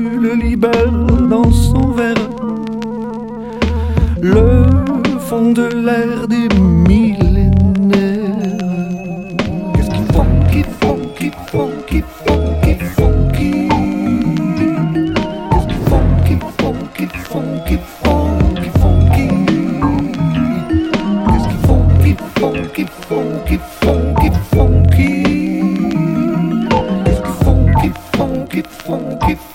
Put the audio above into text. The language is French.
le libère dans son verre. Le fond de l'air des millénaires. Qu'est-ce qu'ils font, qu'ils font, qu'ils font, qu'ils font, qu'ils font, qu'ils Qu'est-ce qu'ils font, qu'ils font, qu'ils font, qu'ils font, qu'ils font, Qu'est-ce qu'ils font, qu'ils font, qu'ils font, qu'ils font, qu'ils font, Qu'est-ce qu'ils font, qu'ils font, qu'ils font, qu'ils font.